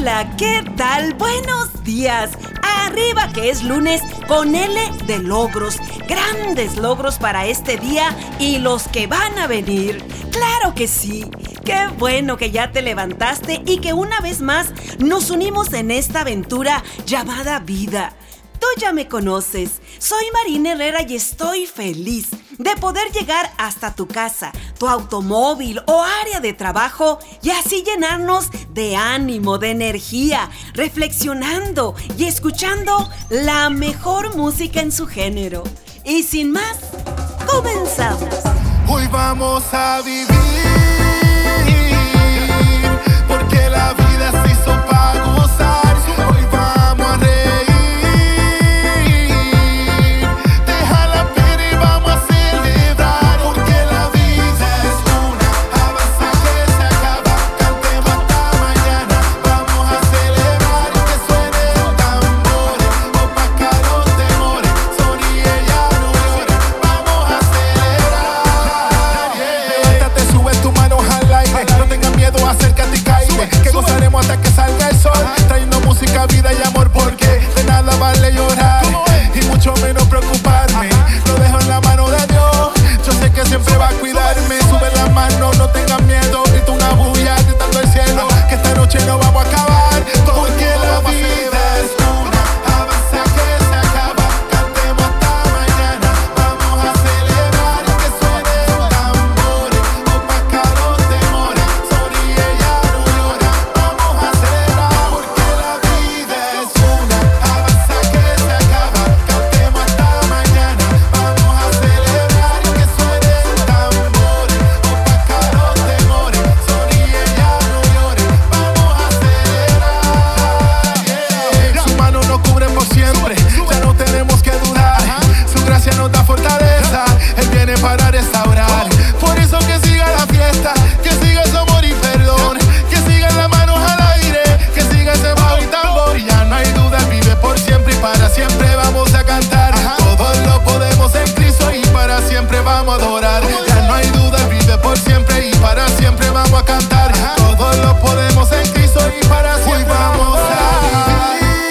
Hola, ¿qué tal? Buenos días. Arriba que es lunes con L de logros. Grandes logros para este día y los que van a venir. ¡Claro que sí! ¡Qué bueno que ya te levantaste y que una vez más nos unimos en esta aventura llamada vida! Tú ya me conoces. Soy Marina Herrera y estoy feliz de poder llegar hasta tu casa, tu automóvil o área de trabajo y así llenarnos de ánimo, de energía, reflexionando y escuchando la mejor música en su género. Y sin más, comenzamos. Hoy vamos a vivir, porque la vida se hizo para gozar. Hoy vamos a reír. Hasta que salga el sol, trayendo música, vida y amor, porque de nada vale llorar y mucho menos preocuparme. Lo dejo en la mano de Dios, yo sé que siempre va a cuidarme. Sube la mano, no tengas miedo, grita una bulla, gritando el cielo, que esta noche no vamos a acabar, porque la vida es una avanza que se acaba. Cantemos hasta mañana, vamos a celebrar, que suenen tambores, opaca los temores, sonríe ya no llora. Nos da fortaleza, Él viene para restaurar. Por eso que siga la fiesta, que siga ese amor y perdón, que sigan las manos al aire, que siga ese bajo y tambor. Y ya no hay duda, Él vive por siempre y para siempre vamos a cantar. Todos lo podemos en Cristo y para siempre vamos a adorar. Ya no hay duda, Él vive por siempre y para siempre vamos a cantar. Todos lo podemos en Cristo y para siempre vamos a vivir.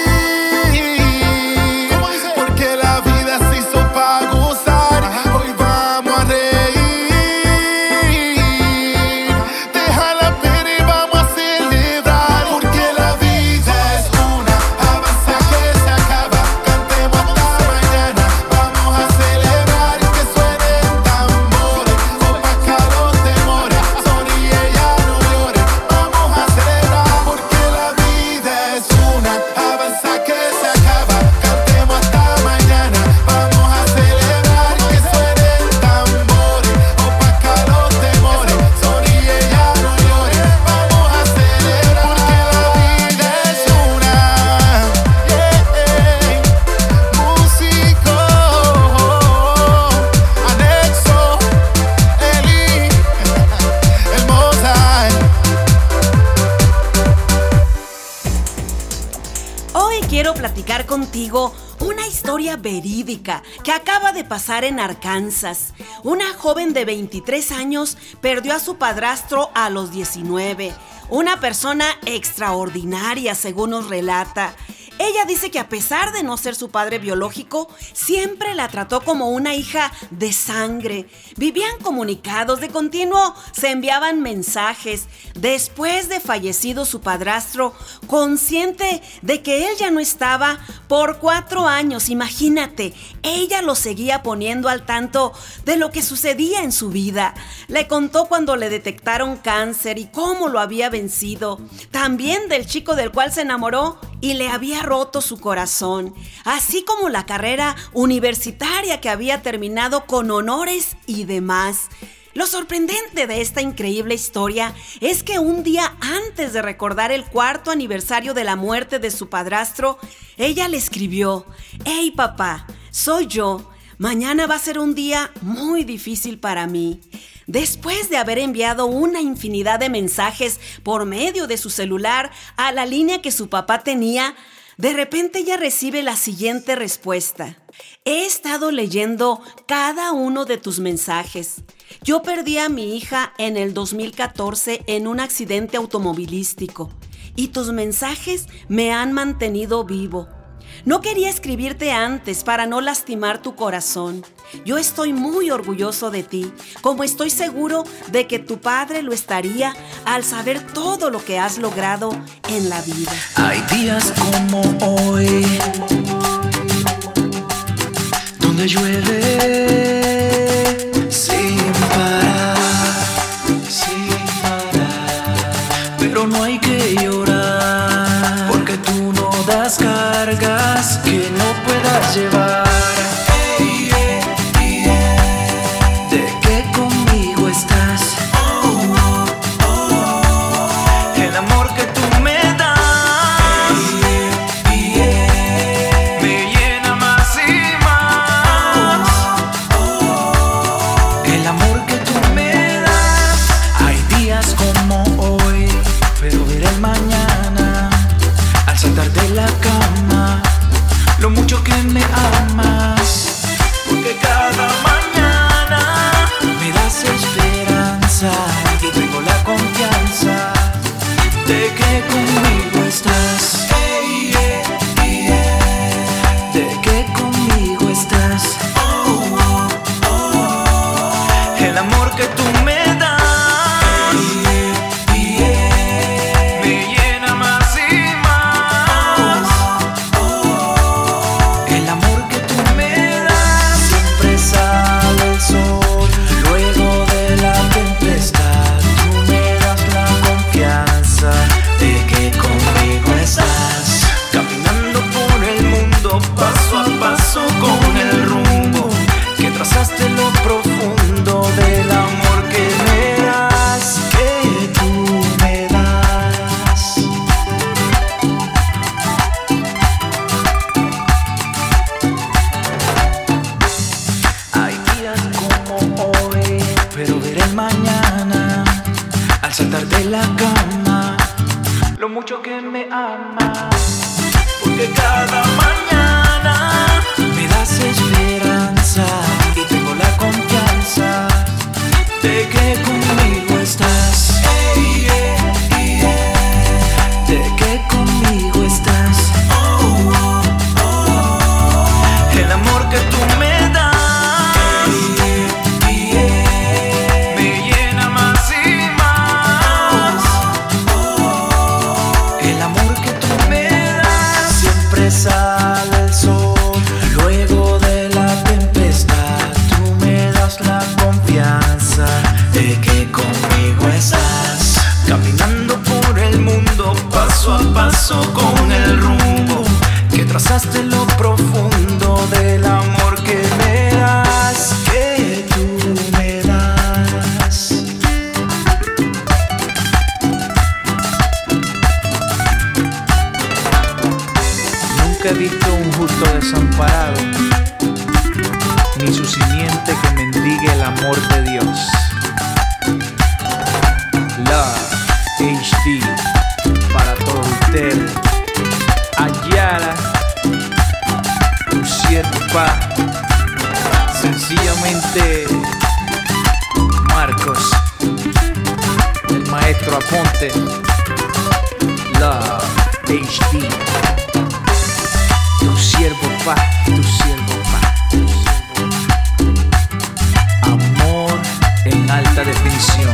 Quiero platicar contigo una historia verídica que acaba de pasar en Arkansas. Una joven de 23 años perdió a su padrastro a los 19. Una persona extraordinaria, según nos relata. Ella dice que a pesar de no ser su padre biológico, siempre la trató como una hija de sangre. Vivían comunicados, de continuo se enviaban mensajes. Después de fallecido su padrastro, consciente de que él ya no estaba por 4 años, imagínate, ella lo seguía poniendo al tanto de lo que sucedía en su vida. Le contó cuando le detectaron cáncer y cómo lo había vencido. También del chico del cual se enamoró y le había roto su corazón, así como la carrera universitaria que había terminado con honores y demás. Lo sorprendente de esta increíble historia es que un día antes de recordar el 4º aniversario de la muerte de su padrastro, ella le escribió: «Hey papá, soy yo. Mañana va a ser un día muy difícil para mí». Después de haber enviado una infinidad de mensajes por medio de su celular a la línea que su papá tenía, de repente ella recibe la siguiente respuesta: «He estado leyendo cada uno de tus mensajes. Yo perdí a mi hija en el 2014 en un accidente automovilístico y tus mensajes me han mantenido vivo. No quería escribirte antes para no lastimar tu corazón. Yo estoy muy orgulloso de ti, como estoy seguro de que tu padre lo estaría al saber todo lo que has logrado en la vida. Hay días como hoy, donde llueve sin parar, pero no hay que llorar, porque tú no das cargas que no puedas llevar. De que conmigo estás, el amor que tú me das me llena más y más. El amor que tú me das. Hay días como hoy, pero veré el mañana al saltar de la cama lo mucho que me amas, porque cada mañana me das esperanza y tengo la confianza de que conmigo estás, de que conmigo estás. El amor que tú me das me llena más y más. El amor que tú me das. Siempre sale el sol luego de la tempestad. Tú me das la confianza de que conmigo estás. Caminando por el mundo paso a paso con el rumbo que trazaste, lo profundo del amor que me das, que tú me das. Hay días como hoy, pero veré el mañana al saltar de la cama lo mucho que me amas, porque cada mañana me das esperanza y tengo la confianza de que conmigo estás, de que conmigo estás. El amor que tú me das me llena más y más. El amor que tú me das. Siempre sale el sol luego de la tempestad. Tú me das la confianza de que conmigo estás. Caminando por el mundo paso a paso con el rumbo que trazaste, lo profundo del amor que me das, que tú me das. Nunca he visto un justo desamparado, ni su simiente que mendigue el amor de Dios. Love HD para todos ustedes. Ayala, tu sierva, sencillamente Marcos, el maestro Aponte. Love HD, tu siervo pa, tu siervo pa, tu siervo pa. Amor en alta definición.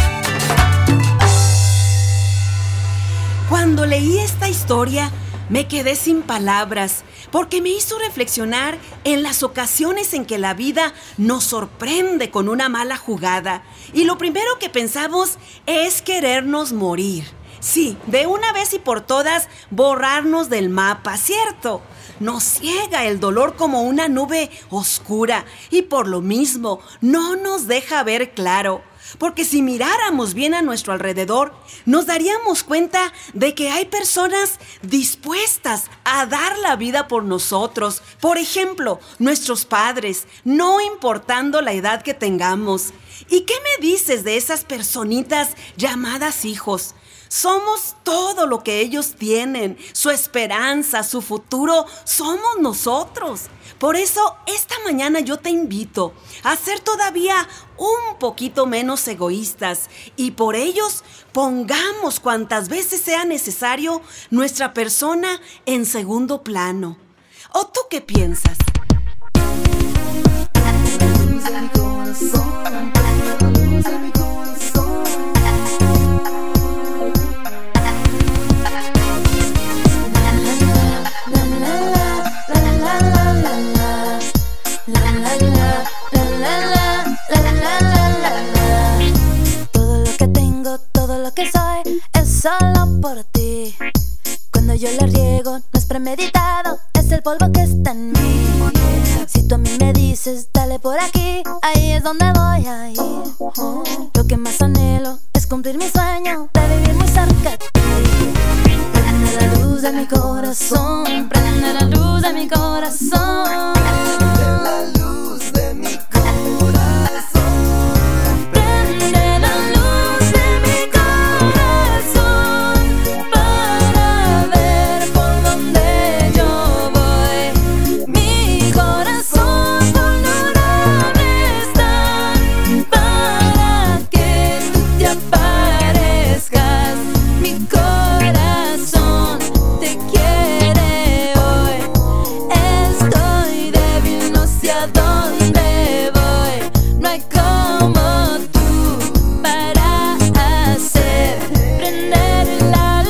Cuando leí esta historia, me quedé sin palabras, porque me hizo reflexionar en las ocasiones en que la vida nos sorprende con una mala jugada. Y lo primero que pensamos es querernos morir. Sí, de una vez y por todas, borrarnos del mapa, ¿cierto? Nos ciega el dolor como una nube oscura y por lo mismo no nos deja ver claro. Porque si miráramos bien a nuestro alrededor, nos daríamos cuenta de que hay personas dispuestas a dar la vida por nosotros. Por ejemplo, nuestros padres, no importando la edad que tengamos. ¿Y qué me dices de esas personitas llamadas hijos? Somos todo lo que ellos tienen, su esperanza, su futuro, somos nosotros. Por eso, esta mañana yo te invito a ser todavía un poquito menos egoístas y por ellos pongamos cuantas veces sea necesario nuestra persona en segundo plano. ¿O tú qué piensas? Todo lo que tengo, todo lo que soy es solo por ti. Cuando yo la riego no es premeditado, es el polvo que está en mí. Si tú a mí me dices dale por aquí, ahí es donde voy a ir. Lo que más anhelo es cumplir mi sueño de vivir muy cerca de ti. Prende la luz de mi corazón, prende la luz de mi corazón. Prende la luz de mi corazón. Prende la luz de mi corazón para ver por dónde yo voy. Mi corazón vulnerable está para que tú te aparezcas. Mi corazón te quiere hoy. Estoy débil, no sé a dónde voy. No hay como tú para hacer prender la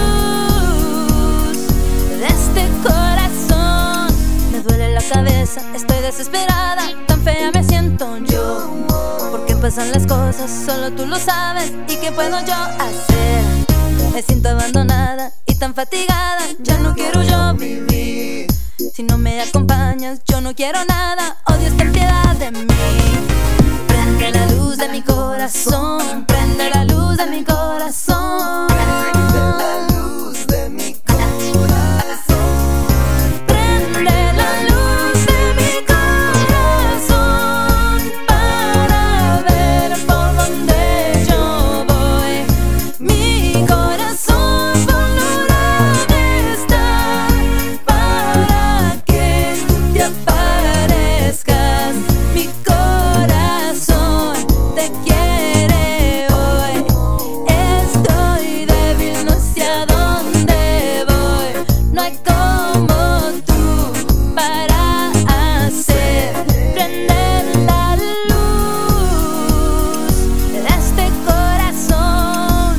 luz de este corazón. Me duele la cabeza, estoy desesperada, tan fea me siento yo. ¿Por qué pasan las cosas? Solo tú lo sabes. ¿Y qué puedo yo hacer? Me siento abandonada y tan fatigada, ya no quiero yo vivir. Si no me acompañas, yo no quiero nada. Oh Dios, ten piedad de mí. Prende la luz de mi corazón, prende la luz de mi corazón. Prende la luz de mi corazón. Prende la luz de mi corazón para ver por dónde yo voy. Mi corazón vulnerable está para que tú te aparezcas. Mi corazón te quiere hoy. Estoy débil, no sé a dónde voy. No hay como tú para hacer prender la luz de este corazón.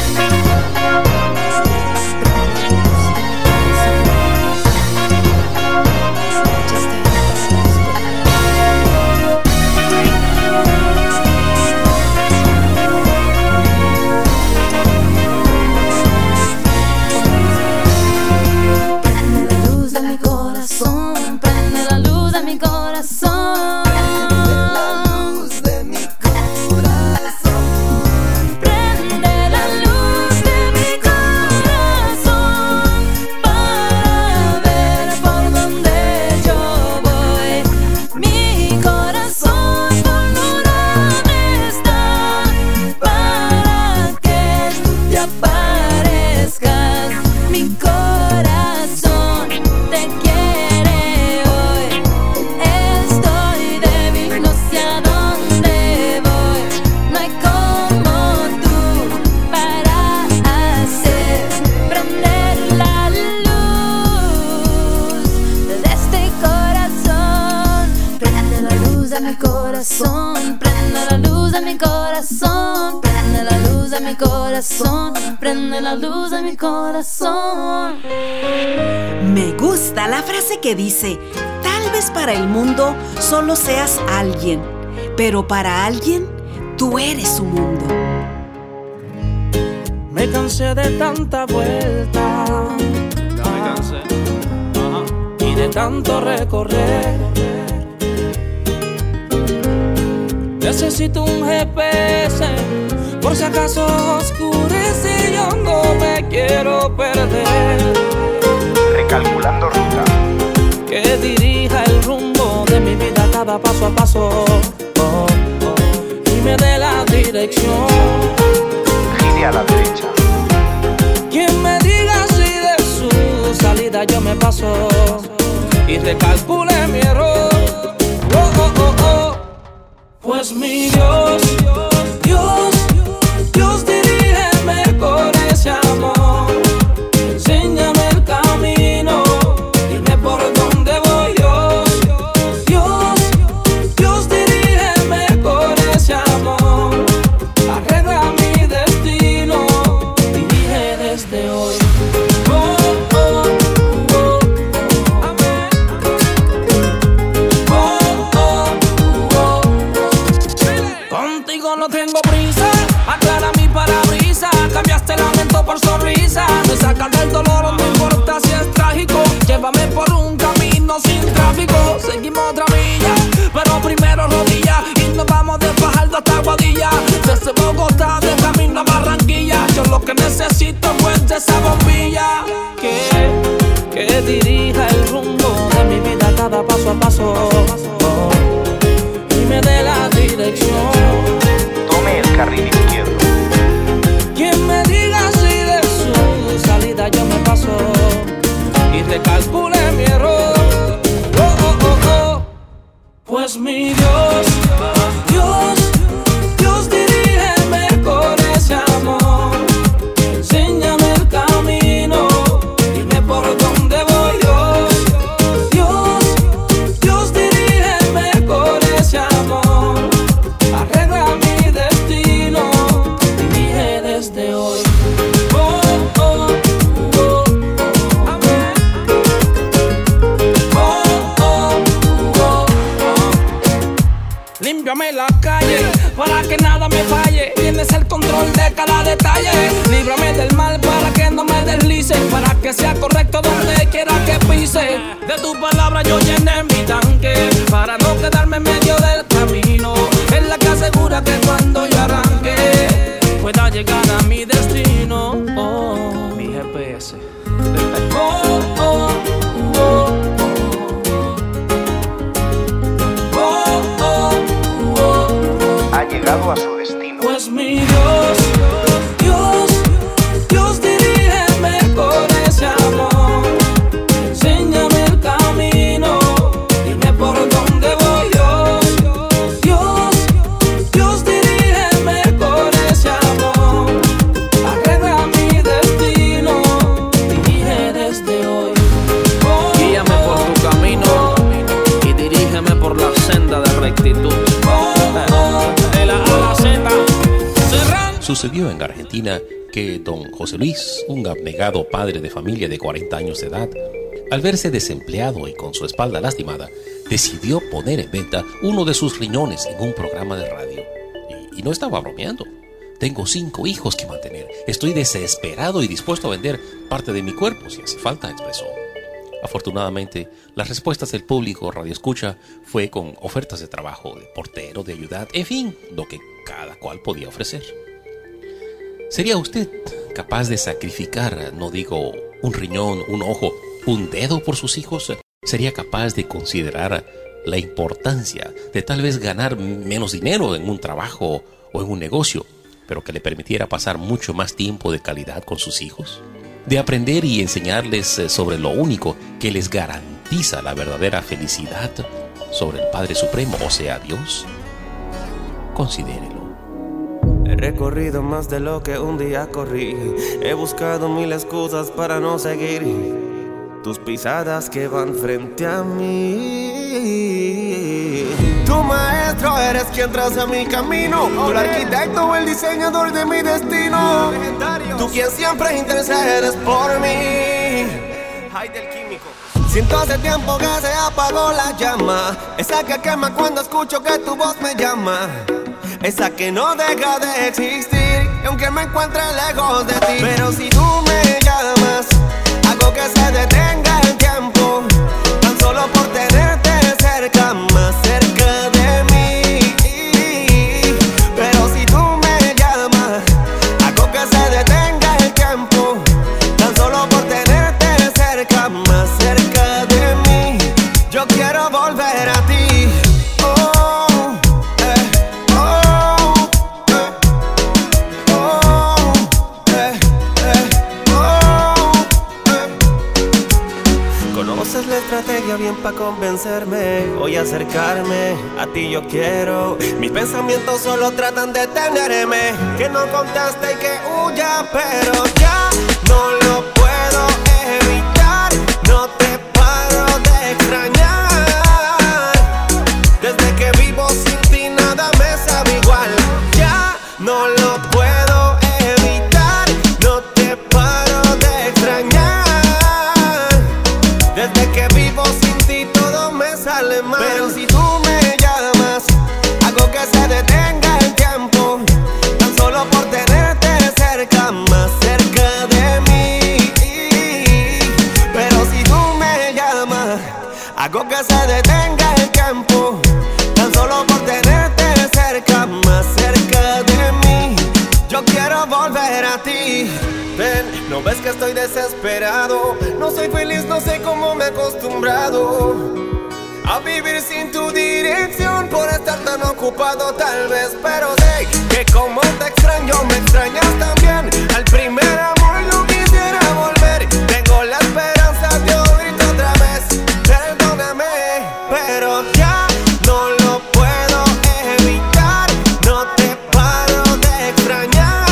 Prende la luz de mi corazón, prende la luz de mi corazón. Luz de mi corazón. Prende la luz de mi corazón para ver por dónde yo voy. Mi corazón vulnerable está para que tú te aparezcas. Mi corazón te quiere hoy. Estoy débil, no sé a dónde voy. No hay como tú para hacer prender la luz de este corazón. Prende la luz de mi corazón, prende la luz de mi corazón. Prende la luz de mi corazón, prende la luz de mi corazón. Me gusta la frase que dice, tal vez para el mundo solo seas alguien, pero para alguien tú eres su mundo. Me cansé de tanta vuelta. Ya me cansé. Y de tanto recorrer. Necesito un GPS, por si acaso oscurece, yo no me quiero perder. Recalculando ruta. Que dirija el rumbo de mi vida cada paso a paso. Y me dé la dirección. Gire a la derecha. Quien me diga si de su salida yo me paso y recalcule mi error. Oh, oh, oh, oh. Pues mi Dios, Dios, dirígeme con ese amor. Enséñame el camino, dime por dónde voy. Dios, dirígeme con ese amor. Arregla mi destino, dirige desde hoy. Oh, oh, oh, oh. Amén. Oh, oh, oh. Contigo no tengo prisa, aclara mi parabrisas. Cambiaste lamento por sonrisa, me sacas del dolor, no importa si es trágico. Llévame por un camino sin tráfico. Seguimos otra milla, pero primero rodillas. Y nos vamos de Fajardo hasta Guadilla. Desde Bogotá de camino a Barranquilla. Yo lo que necesito es de esa bombilla que dirija el rumbo de mi vida cada paso a paso. Y me dé la dirección. Tome el carril izquierdo. Quien me diga si de su salida yo me paso y recalcule mi error. Oh, oh, oh, oh. Pues mi Dios, dirígeme con ese amor. Enséñame el camino, dime por dónde voy. Dios, dirígeme con ese amor. Arregla mi destino, dirige desde hoy. Oh, oh, oh, oh. Amén. Oh, oh, oh, oh. Límpiame la calle para que nada me falle. Tienes el control de cada detalle. Líbrame del mal para que no me deslice, para que sea correcto donde quiera que pise. De tu palabra yo llené mi tanque, para no quedarme en medio del camino. Es la que asegura que cuando yo arranque pueda llegar a mi destino. Oh, Mi GPS. oh, oh, oh, oh, oh, oh. Ha llegado a su destino. Pues mi Dios, dirígeme con ese amor. Enséñame el camino, dime por dónde voy. Dios, dirígeme con ese amor. Arregla mi destino, dirige desde hoy. Oh, guíame por tu camino y dirígeme por la senda de rectitud. De la A a la Z. Sucedió en Argentina que don José Luis, un abnegado padre de familia de 40 años de edad, al verse desempleado y con su espalda lastimada, decidió poner en venta uno de sus riñones en un programa de radio. Y no estaba bromeando. Tengo 5 hijos que mantener. Estoy desesperado y dispuesto a vender parte de mi cuerpo si hace falta, expresó. Afortunadamente, las respuestas del público radioescucha fue con ofertas de trabajo, de portero, de ayudar, en fin, lo que cada cual podía ofrecer. ¿Sería usted capaz de sacrificar, no digo un riñón, un ojo, un dedo por sus hijos? ¿Sería capaz de considerar la importancia de tal vez ganar menos dinero en un trabajo o en un negocio, pero que le permitiera pasar mucho más tiempo de calidad con sus hijos? ¿De aprender y enseñarles sobre lo único que les garantiza la verdadera felicidad, sobre el Padre Supremo, o sea, Dios? Considérelo. He recorrido más de lo que un día corrí. He buscado 1000 excusas para no seguir tus pisadas que van frente a mí. Tu maestro eres quien traza mi camino. Tú el arquitecto o el diseñador de mi destino. Tú quien siempre intercedes por mí. Ay, del químico. Siento hace tiempo que se apagó la llama, esa que quema cuando escucho que tu voz me llama, esa que no deja de existir, y aunque me encuentre lejos de ti. Pero si tú me llamas, hago que se detenga el tiempo, tan solo por tenerte cerca, más cerca de mí. Pero si tú me llamas, hago que se detenga el tiempo, tan solo por tenerte cerca, más cerca de mí. Yo quiero volver a ti. Oh, oh. la estrategia bien pa' convencerme. Voy a acercarme, a ti yo quiero. Mis pensamientos solo tratan de tenerme. Que no conteste y que huya, pero ya no lo puedo evitar. No te paro de extrañar. Desde que vivo sin ti nada me sabe igual. Ya no lo puedo evitar. No te paro de extrañar. Desde que vivo sin ti todo me sale mal. Pero si tú me llamas, hago que se detenga el tiempo. Tan solo por tenerte cerca, más cerca de mí. Pero si tú me llamas, hago que se detenga el tiempo. Tan solo por tenerte cerca, más cerca de mí. Yo quiero volver a ti. Ven, ¿no ves que estoy desesperado? No soy feliz, no sé cómo me he acostumbrado a vivir sin tu dirección, por estar tan ocupado tal vez. Pero sé que como te extraño, me extrañas también. Al primer amor yo quisiera volver. Tengo la esperanza de oírte otra vez. Perdóname, pero ya no lo puedo evitar. No te paro de extrañar.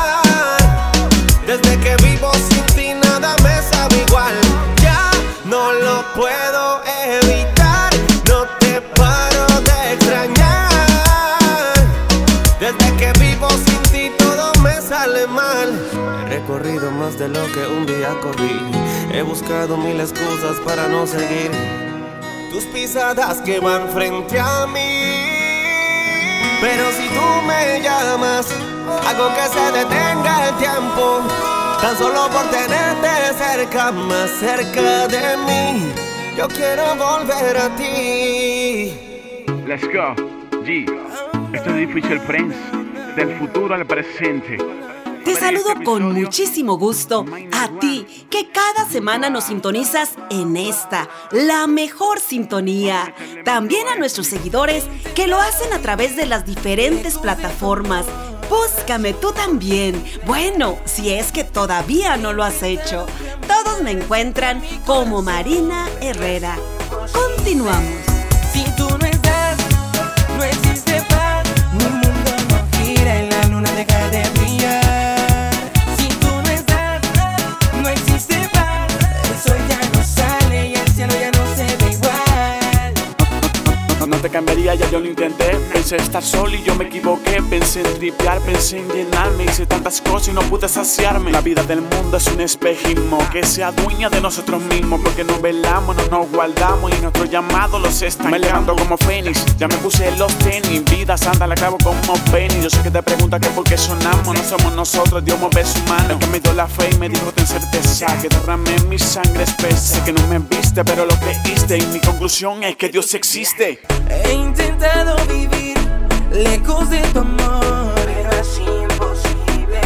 Desde que vivo sin ti nada me sabe igual. Ya no lo puedo evitar. No te paro de extrañar. Desde que vivo sin ti todo me sale mal. He recorrido más de lo que un día corrí. He buscado mil excusas para no seguir tus pisadas que van frente a mí. Pero si tú me llamas, hago que se detenga el tiempo. Tan solo por tenerte cerca, más cerca de mí. Yo quiero volver a ti. Let's go, G. Esto es Difícil Prince. Del futuro al presente. Te saludo con muchísimo gusto a ti, que cada semana nos sintonizas en esta, la mejor sintonía. También a nuestros seguidores que lo hacen a través de las diferentes plataformas. Búscame tú también. Bueno, si es que todavía no lo has hecho. Todos me encuentran como Marina Herrera. Continuamos. Si tú no estás, no existe paz. Mi mundo no gira y la luna deja de brillar. Si tú no estás, no existe paz. El sol ya no sale y el cielo ya no se ve igual. No te cambiaría, ya yo lo intenté. Pensé estar solo y yo me equivoqué. Pensé en tripear, pensé en llenarme. Hice tantas cosas y no pude saciarme. La vida del mundo es un espejismo que se adueña de nosotros mismos. Porque nos velamos, no nos guardamos y nuestro llamado los estancamos. Me levanto como fénix, ya me puse los tenis. Vida santa la clavo como Penny. Yo sé que te preguntas que por qué sonamos. No somos nosotros, Dios mueve su mano. El que me dio la fe y me dijo ten certeza que derramé mi sangre espesa. Sé que no me viste, pero lo creíste. Y mi conclusión es que Dios existe. He intentado vivir lejos de tu amor, pero es imposible.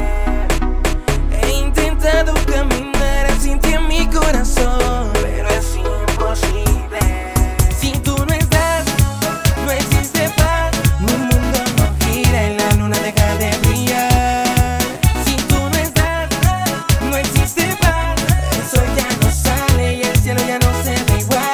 He intentado caminar sin ti en mi corazón, pero es imposible. Si tú no estás, no existe paz. Mi mundo no gira y la luna deja de brillar. Si tú no estás, no existe paz. El sol ya no sale y el cielo ya no se ve igual.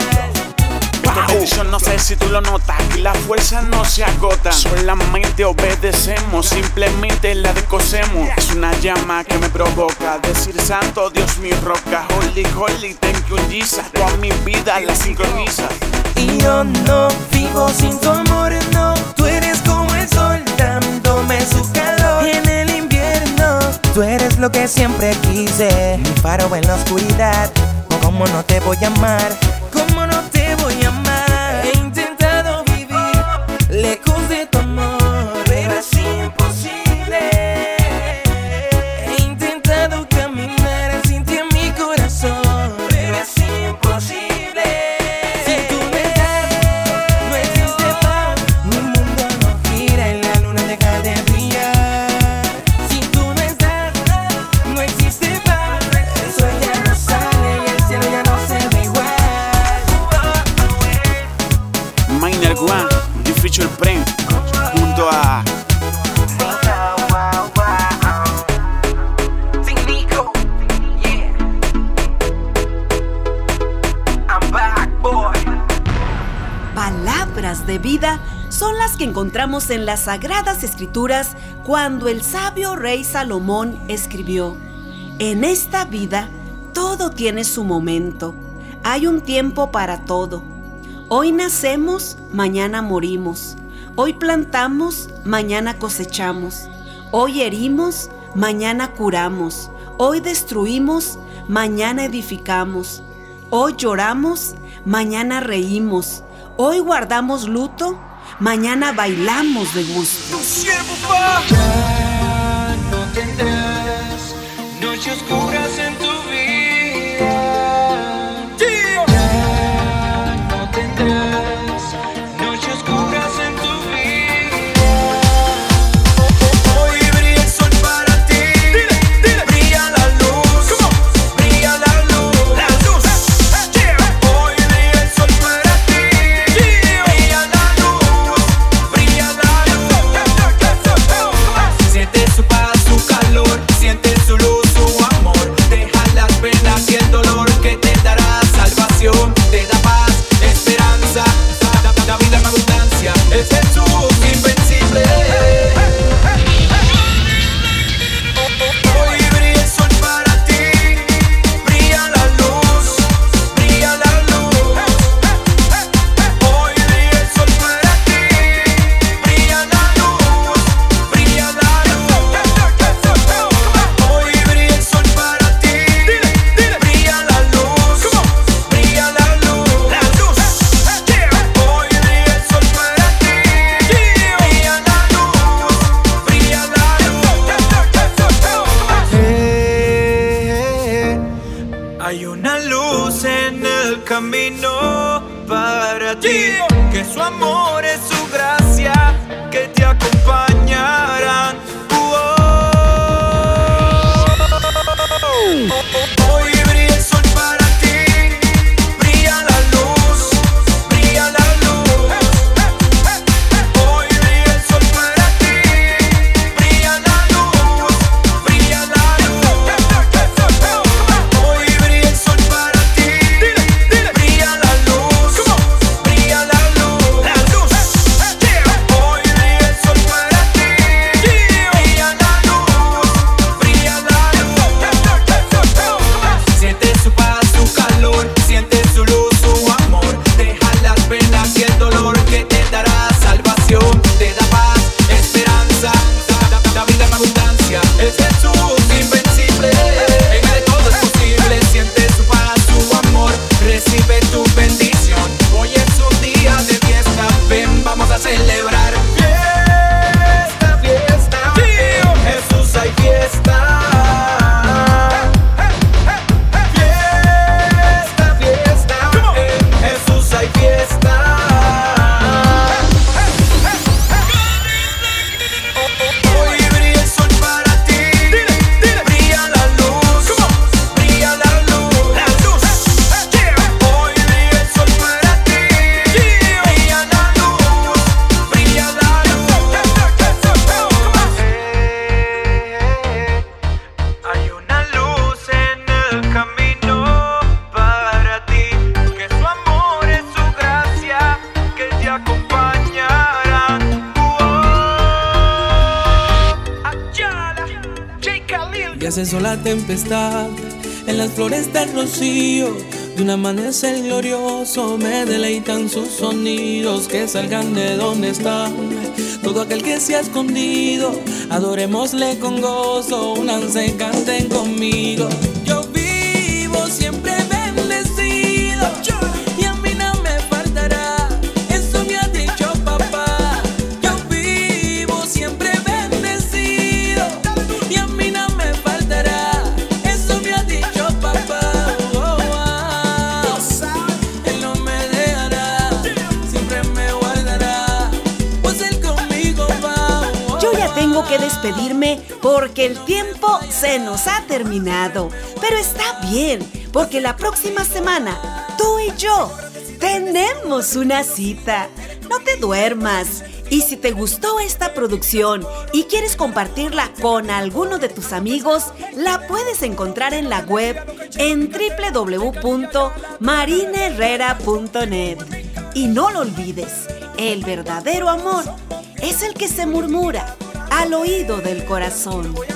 No sé si tú lo notas, que la fuerza no se agota. Solamente obedecemos, simplemente la descosemos. Es una llama que me provoca decir santo Dios mi roca. Holy, holy, thank you Jesus. Toda mi vida la sincroniza. Y yo no vivo sin tu amor, no. Tú eres como el sol dándome su calor. En el invierno, tú eres lo que siempre quise. Mi faro en la oscuridad. ¿Cómo no te voy a amar? ¿Cómo no te voy a amar? He intentado vivir lejos de tu amor, pero es imposible. He intentado caminar sin ti en mi corazón, pero es imposible. Si tú no estás, no existe paz. Mi mundo no gira y la luna deja de brillar. Si tú no estás, no existe paz. El sol ya no sale y el cielo ya no se ve igual. de vida son las que encontramos en las Sagradas Escrituras cuando el sabio rey Salomón escribió: en esta vida todo tiene su momento, hay un tiempo para todo. Hoy nacemos, mañana morimos. Hoy plantamos, mañana cosechamos. Hoy herimos, mañana curamos. Hoy destruimos, mañana edificamos. Hoy lloramos, mañana reímos. Hoy guardamos luto, mañana bailamos de gusto. Ya no tendrás noches oscuras en tu vida. Ya no tendrás noches oscuras en tu vida. Hoy brilla el sol para ti. Brilla la luz. Brilla la luz. Hoy brilla el sol para ti. Brilla la luz. Brilla la luz. Siente su paz, su calor. Siente su luz, su amor. Deja las penas y el dolor, que te dará salvación. Te da paz, esperanza, da vida en abundancia. Es Jesús invencible. Hoy brilla el sol para ti. Brilla la luz. Brilla la luz. Hoy brilla el sol para ti. Brilla la luz. Brilla la luz. Hoy brilla el sol para ti. Brilla la luz. Brilla la luz. Hoy brilla el sol para ti. Brilla la luz. Brilla la luz. Hay una luz en el camino para ti, que su amor es su gracia, que te acompañarán. Hoy brilla el sol para ti. Brilla la luz. Brilla la luz. Hoy brilla el sol para ti. Brilla la luz. Brilla la luz. Hoy brilla el sol para ti. Brilla la luz. Brilla la luz. Hoy brilla el sol para ti. Brilla la luz. Brilla la luz. Siente su paz, su calor. Siente su luz, su amor. Deja las penas y el dolor, que te dará salvación. Te da paz, esperanza, da vida en abundancia. Es Jesús invencible. En él todo es posible. Siente su paz, su amor. Recibe tu bendición. Hoy es un día de fiesta. Ven, vamos a celebrar. Fiesta, fiesta. En Jesús hay fiesta. Fiesta, fiesta. En Jesús hay fiesta. Hoy brilla el sol para ti. Brilla la luz. Brilla la luz. Hoy brilla el sol para ti. Brilla la luz. Brilla la luz. Hay una luz en el camino para ti, que su amor es su gracia, que te acompañará. Ya cesó la tempestad, en las flores del rocío, de un amanecer glorioso me deleitan sus sonidos, que salgan de donde están. Todo aquel que se ha escondido, adorémosle con gozo, únanse, canten conmigo. Yo vivo siempre bendecido, y a mí no me faltará, eso me ha dicho papá. Yo vivo siempre bendecido, y a mí no me faltará, eso me ha dicho papá. Él no me dejará, siempre me guardará, pues él conmigo va. Yo ya tengo que despedirme porque el tiempo se nos ha terminado. Pero está bien, porque la próxima semana tú y yo tenemos una cita. No te duermas. Y si te gustó esta producción y quieres compartirla con alguno de tus amigos, la puedes encontrar en la web en www.marinaherrera.net. Y no lo olvides, El verdadero amor es el que se murmura al oído del corazón.